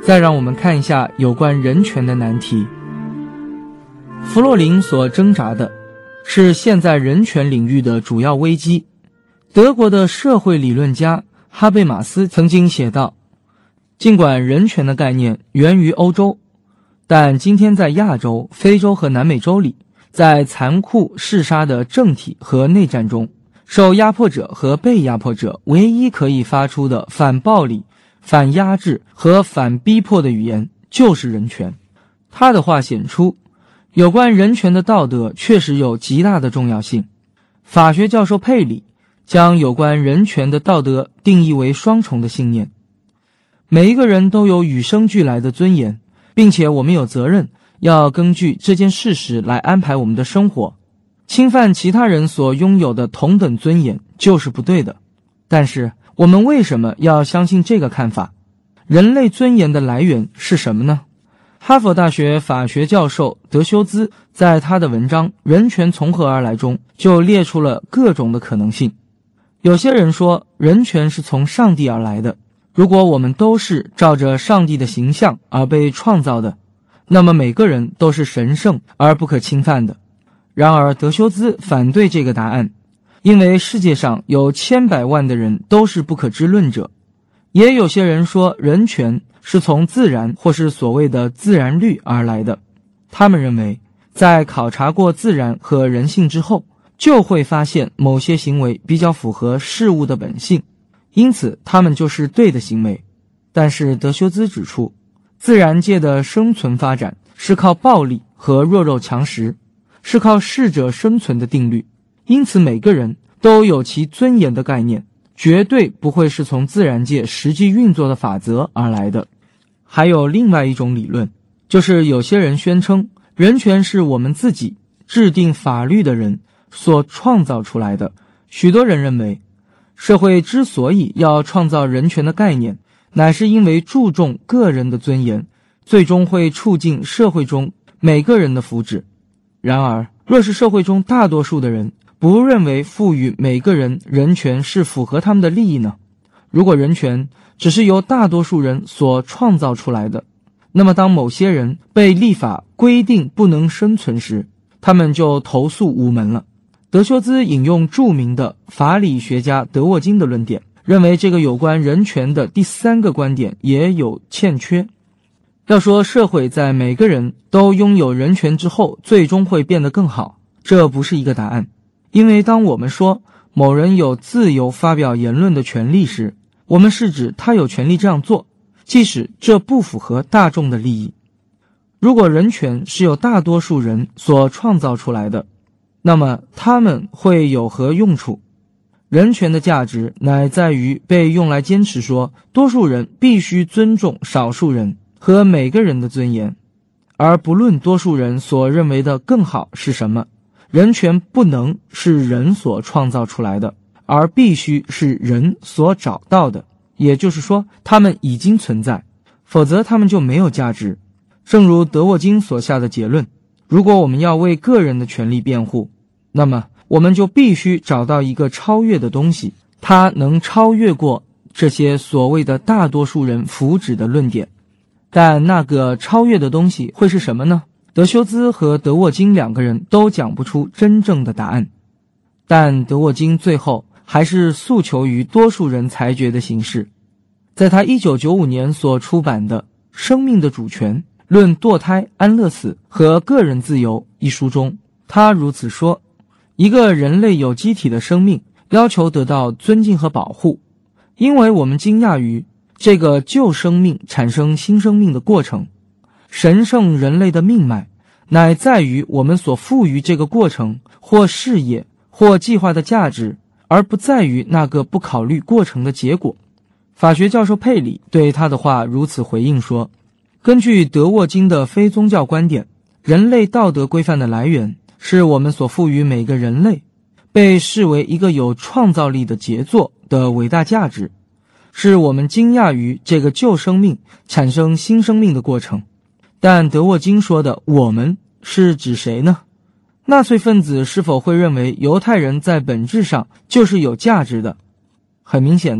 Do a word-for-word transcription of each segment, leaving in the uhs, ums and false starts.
再让我们看一下有关人权的难题。弗洛林所挣扎的是现在人权领域的主要危机。德国的社会理论家哈贝马斯曾经写道，尽管人权的概念源于欧洲，但今天在亚洲、非洲和南美洲里，在残酷嗜杀的政体和内战中，受压迫者和被压迫者唯一可以发出的反暴力、反压制和反逼迫的语言就是人权。他的话显出，有关人权的道德确实有极大的重要性。法学教授佩里将有关人权的道德定义为双重的信念。每一个人都有与生俱来的尊严，并且我们有责任要根据这件事实来安排我们的生活。侵犯其他人所拥有的同等尊严就是不对的。但是我们为什么要相信这个看法？人类尊严的来源是什么呢？哈佛大学法学教授德修兹在他的文章《人权从何而来》中就列出了各种的可能性。有些人说人权是从上帝而来的，如果我们都是照着上帝的形象而被创造的，那么每个人都是神圣而不可侵犯的。然而德修兹反对这个答案，因为世界上有千百万的人都是不可知论者。也有些人说人权是从自然或是所谓的自然律而来的。他们认为在考察过自然和人性之后，就会发现某些行为比较符合事物的本性，因此他们就是对的行为。但是德修兹指出，自然界的生存发展是靠暴力和弱肉强食，是靠适者生存的定律，因此每个人都有其尊严的概念，绝对不会是从自然界实际运作的法则而来的。还有另外一种理论，就是有些人宣称人权是我们自己制定法律的人所创造出来的。许多人认为，社会之所以要创造人权的概念，乃是因为注重个人的尊严，最终会促进社会中每个人的福祉。然而，若是社会中大多数的人不认为赋予每个人人权是符合他们的利益呢？如果人权只是由大多数人所创造出来的，那么当某些人被立法规定不能生存时，他们就投诉无门了。德修兹引用著名的法理学家德沃金的论点，认为这个有关人权的第三个观点也有欠缺。要说社会在每个人都拥有人权之后最终会变得更好，这不是一个答案。因为当我们说某人有自由发表言论的权利时，我们是指他有权利这样做，即使这不符合大众的利益。如果人权是由大多数人所创造出来的，那么他们会有何用处？人权的价值乃在于被用来坚持说多数人必须尊重少数人和每个人的尊严，而不论多数人所认为的更好是什么。人权不能是人所创造出来的，而必须是人所找到的，也就是说他们已经存在，否则他们就没有价值。正如德沃金所下的结论，如果我们要为个人的权利辩护，那么我们就必须找到一个超越的东西，它能超越过这些所谓的大多数人福祉的论点。但那个超越的东西会是什么呢？德修兹和德沃金两个人都讲不出真正的答案，但德沃金最后还是诉求于多数人裁决的形式。在他一九九五年所出版的《生命的主权论堕胎、安乐死和个人自由》一书中，他如此说：一个人类有机体的生命要求得到尊敬和保护，因为我们惊讶于这个旧生命产生新生命的过程。神圣人类的命脉乃在于我们所赋予这个过程或事业或计划的价值，而不在于那个不考虑过程的结果。法学教授佩里对他的话如此回应说：根据德沃金的非宗教观点，人类道德规范的来源是我们所赋予每个人类被视为一个有创造力的杰作的伟大价值，是我们惊讶于这个旧生命产生新生命的过程。但德沃金说的我们是指谁呢？纳粹分子是否会认为犹太人在本质上就是有价值的？很明显的，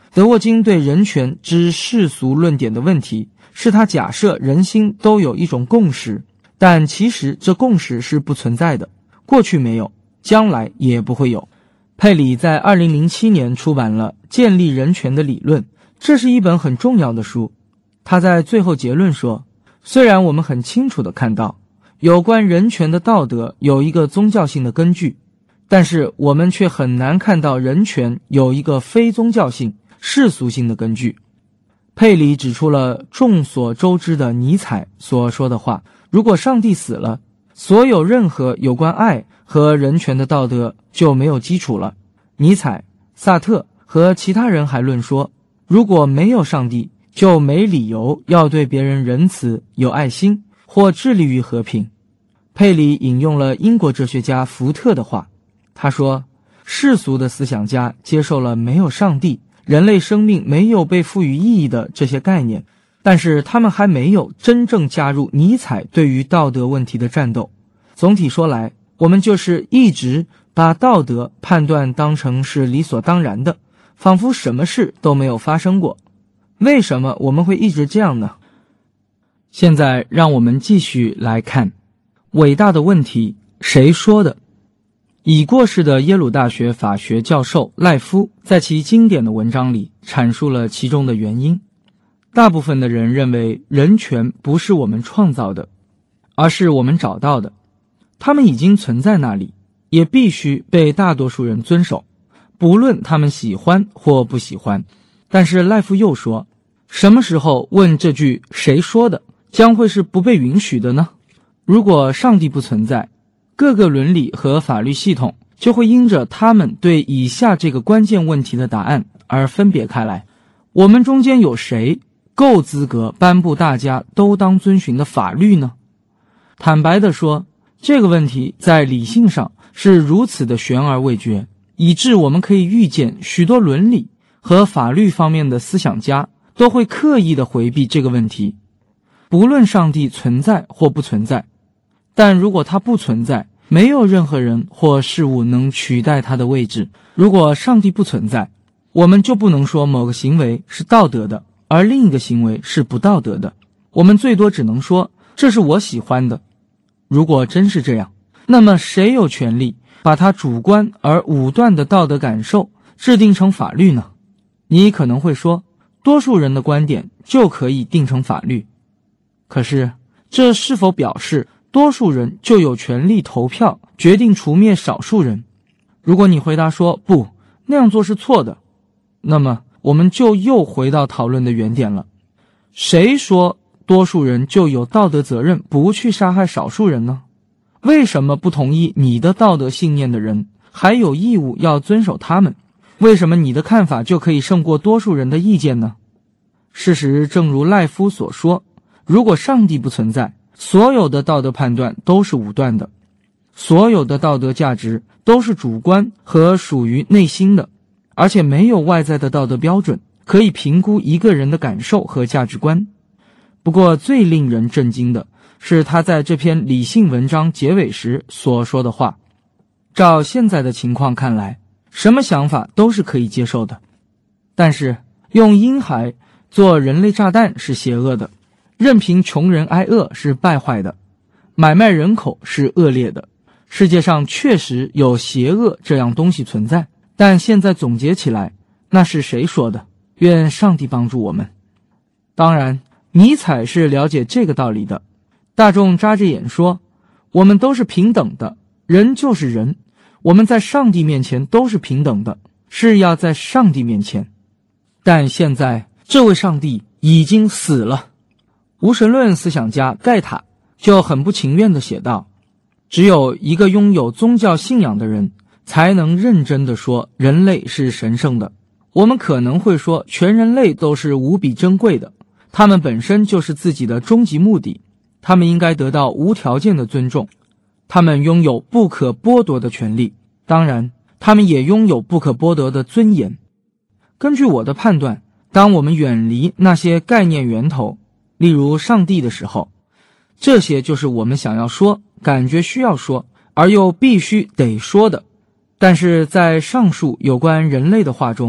德沃金对人权之世俗论点的问题，是他假设人心都有一种共识，但其实这共识是不存在的，过去没有，将来也不会有。佩里在二零零七年出版了《建立人权的理论》，这是一本很重要的书。他在最后结论说，虽然我们很清楚地看到有关人权的道德有一个宗教性的根据，但是我们却很难看到人权有一个非宗教性、世俗性的根据。佩里指出了众所周知的尼采所说的话，如果上帝死了，所有任何有关爱和人权的道德就没有基础了。尼采、萨特和其他人还论说，如果没有上帝，就没理由要对别人仁慈、有爱心或致力于和平。佩里引用了英国哲学家福特的话，他说，世俗的思想家接受了没有上帝，人类生命没有被赋予意义的这些概念，但是他们还没有真正加入尼采对于道德问题的战斗。总体说来，我们就是一直把道德判断当成是理所当然的，仿佛什么事都没有发生过。为什么我们会一直这样呢？现在让我们继续来看伟大的问题，谁说的？已过世的耶鲁大学法学教授赖夫在其经典的文章里阐述了其中的原因。大部分的人认为人权不是我们创造的，而是我们找到的，他们已经存在那里，也必须被大多数人遵守，不论他们喜欢或不喜欢。但是赖夫又说，什么时候问这句谁说的将会是不被允许的呢？如果上帝不存在，各个伦理和法律系统就会因着他们对以下这个关键问题的答案而分别开来。我们中间有谁够资格颁布大家都当遵循的法律呢？坦白地说，这个问题在理性上是如此的悬而未决，以致我们可以预见许多伦理和法律方面的思想家都会刻意地回避这个问题。不论上帝存在或不存在，但如果他不存在，没有任何人或事物能取代他的位置。如果上帝不存在，我们就不能说某个行为是道德的，而另一个行为是不道德的。我们最多只能说，这是我喜欢的。如果真是这样，那么谁有权利把他主观而武断的道德感受制定成法律呢？你可能会说，多数人的观点就可以定成法律。可是，这是否表示多数人就有权利投票决定除灭少数人？如果你回答说不，那样做是错的，那么我们就又回到讨论的原点了。谁说多数人就有道德责任不去杀害少数人呢？为什么不同意你的道德信念的人还有义务要遵守他们？为什么你的看法就可以胜过多数人的意见呢？事实正如赖夫所说，如果上帝不存在，所有的道德判断都是武断的，所有的道德价值都是主观和属于内心的，而且没有外在的道德标准可以评估一个人的感受和价值观。不过最令人震惊的是他在这篇理性文章结尾时所说的话。照现在的情况看来，什么想法都是可以接受的，但是用婴孩做人类炸弹是邪恶的，任凭穷人挨饿是败坏的，买卖人口是恶劣的。世界上确实有邪恶这样东西存在，但现在总结起来，那是谁说的？愿上帝帮助我们。当然，尼采是了解这个道理的。大众眨着眼说，我们都是平等的，人就是人，我们在上帝面前都是平等的，是要在上帝面前。但现在这位上帝已经死了。无神论思想家盖塔就很不情愿地写道，只有一个拥有宗教信仰的人才能认真地说人类是神圣的。我们可能会说全人类都是无比珍贵的，他们本身就是自己的终极目的，他们应该得到无条件的尊重，他们拥有不可剥夺的权利，当然他们也拥有不可剥夺的尊严。根据我的判断，当我们远离那些概念源头，例如上帝的时候，这些就是我们想要说，感觉需要说，而又必须得说的。但是在上述有关人类的话中，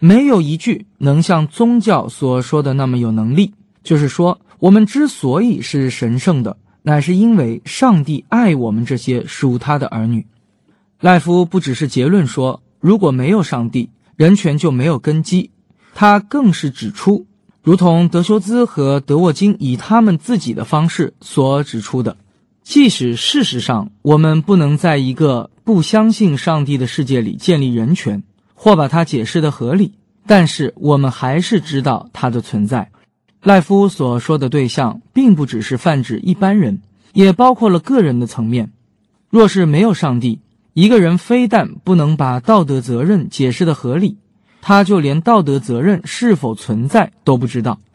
没有一句能像宗教所说的那么有能力，就是说我们之所以是神圣的，乃是因为上帝爱我们这些属他的儿女。赖夫不只是结论说如果没有上帝，人权就没有根基，他更是指出，如同德修兹和德沃金以他们自己的方式所指出的，即使事实上我们不能在一个不相信上帝的世界里建立人权，或把它解释得合理，但是我们还是知道它的存在。赖夫所说的对象并不只是泛指一般人，也包括了个人的层面。若是没有上帝，一个人非但不能把道德责任解释得合理，他就连道德责任是否存在都不知道。